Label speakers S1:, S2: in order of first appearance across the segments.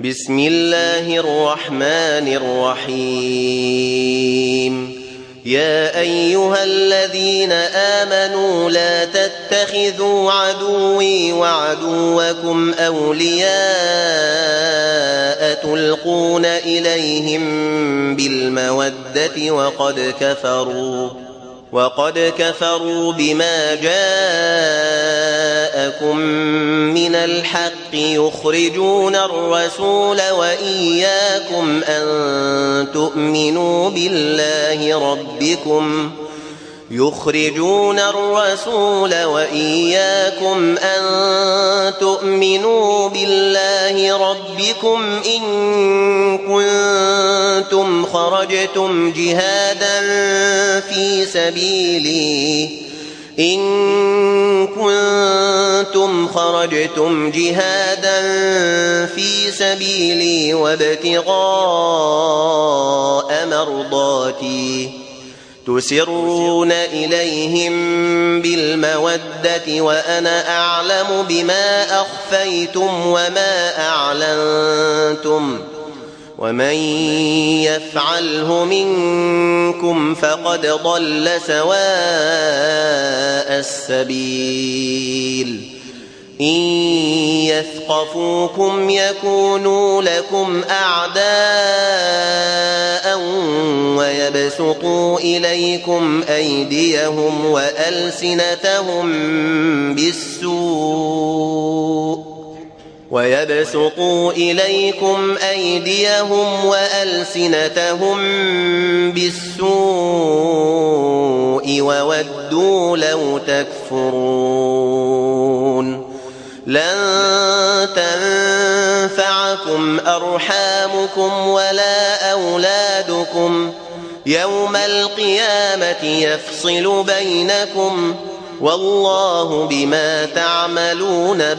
S1: بسم الله الرحمن الرحيم. يا أيها الذين آمنوا لا تتخذوا عدوي وعدوكم أولياء تلقون إليهم بالمودة وقد كفروا بما جاءكم من الحق يخرجون الرسول وإياكم أن تؤمنوا بالله ربكم إن كنتم خرجتم جهادا في سبيلي وابتغاء مرضاتي تسرون إليهم بالمودة وأنا أعلم بما أخفيتم وما أعلنتم ومن يفعله منكم فقد ضل سواء السبيل. إن يثقفوكم يكونوا لكم أعداء ويبسطوا إليكم أيديهم وألسنتهم بالسوء وودوا لو تكفرون. لن تنفعكم أرحامكم ولا أولادكم يوم القيامة يفصل بينكم والله بما تعملون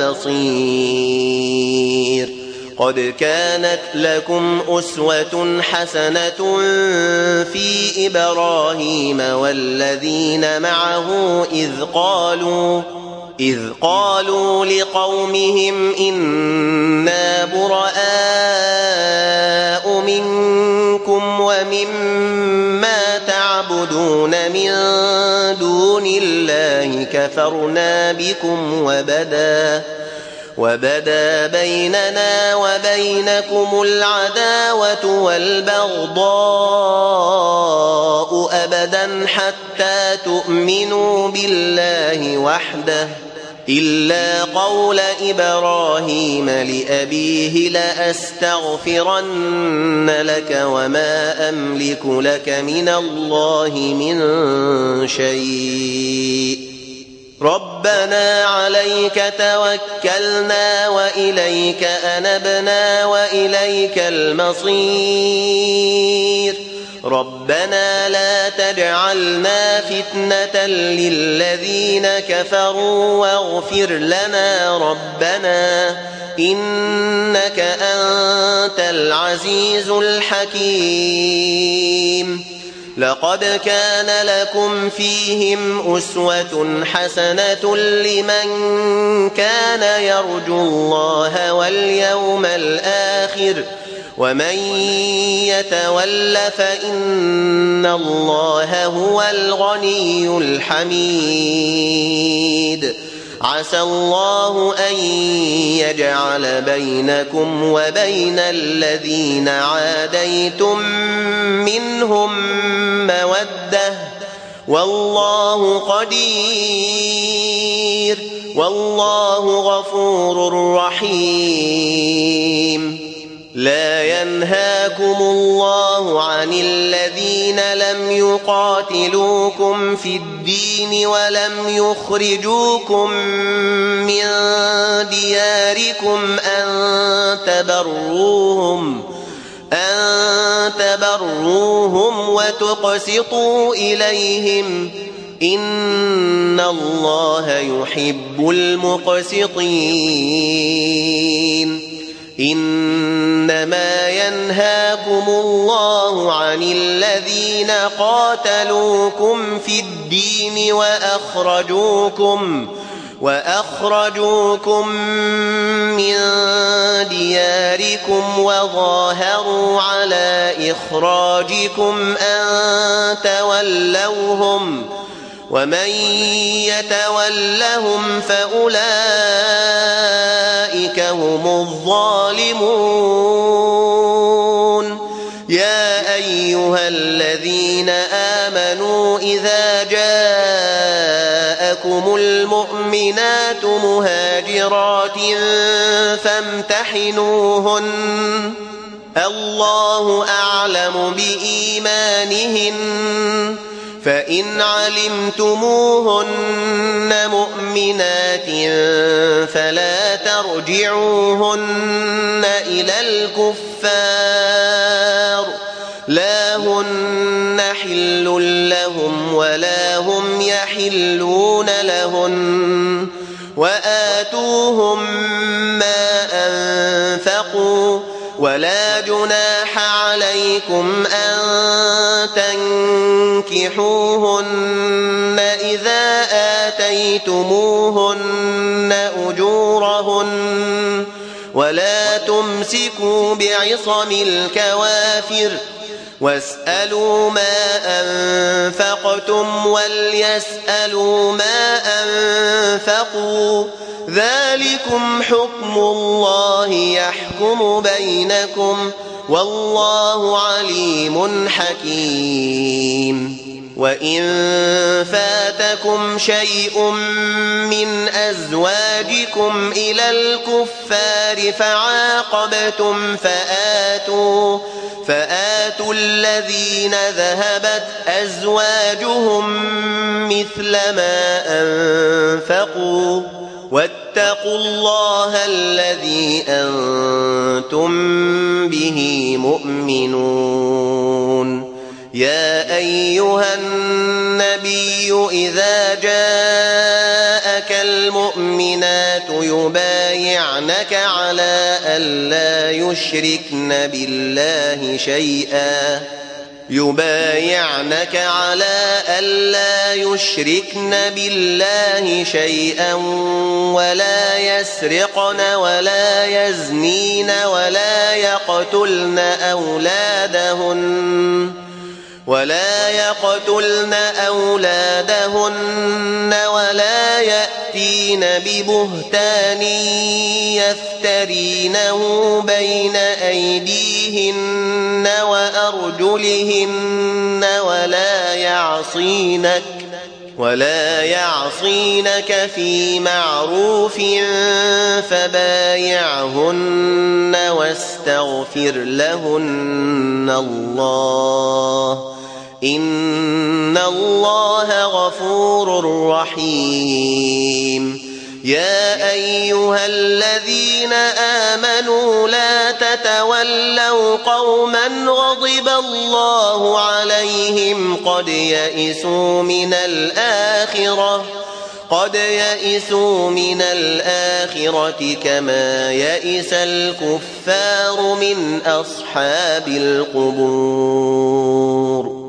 S1: بصير. قد كانت لكم أسوة حسنة في إبراهيم والذين معه إذ قالوا لقومهم إنا براء منكم ومما تعبدون من دون الله كفرنا بكم وبدا بيننا وبينكم العداوة والبغضاء أبدا حتى تؤمنوا بالله وحده إلا قول إبراهيم لأبيه لأستغفرن لك وما أملك لك من الله من شيء ربنا عليك توكلنا وإليك أنبنا وإليك المصير. ربنا لا تجعلنا فتنة للذين كفروا واغفر لنا ربنا إنك أنت العزيز الحكيم. لقد كان لكم فيهم أسوة حسنة لمن كان يرجو الله واليوم الآخر ومن يتول فإن الله هو الغني الحميد. عسى الله أن يجعل بينكم وبين الذين عاديتم منهم مودة والله قدير والله غفور رحيم. لا ينهاكم الله عن الذين لم يقاتلوكم في الدين ولم يخرجوكم من دياركم أن تبروهم وتقسطوا إليهم إن الله يحب المقسطين. إنما ينهاكم الله عن الذين قاتلوكم في الدين وأخرجوكم من دياركم وظاهروا على إخراجكم أن تولوهم ومن يتولهم فأولئك هم الظالمون يا أيها الذين آمنوا إذا جاءكم المؤمنات مهاجرات فامتحنوهن الله أعلم بإيمانهن فإن علمتموهن مؤمنات فلا ترجعوهن إلى الكفار لا هن حل لهم ولا هم يحلون لهن وآتوهم ما أنفقوا ولا جناح عليكم أن تنكحوهن إذا آتيتموهن أجورهن ولا تمسكوا بعصم الكوافر واسألوا ما أنفقتم وليسألوا ما أنفقوا ذلكم حكم الله يحكم بينكم والله عليم حكيم وإن فاتكم شيء من أزواجكم إلى الكفار فعاقبتم فآتوا الذين ذهبت أزواجهم مثل ما أنفقوا واتقوا الله الذي أنتم به مؤمنون يا أيها النبي إذا جاءك المؤمنات يبايعنك على ألا يشركن بالله شيئا ولا يسرقن ولا يزنين ولا يقتلن أولادهن ولا يأتين ببهتان يفترينه بين أيديهن وأرجلهن ولا يعصينك في معروف فبايعهن واستغفر لهن الله إن الله غفور رحيم يا أيها الذين آمنوا لا تتولوا قوما غضب الله عليهم قد يئسوا من الآخرة كما يئس الكفار من أصحاب القبور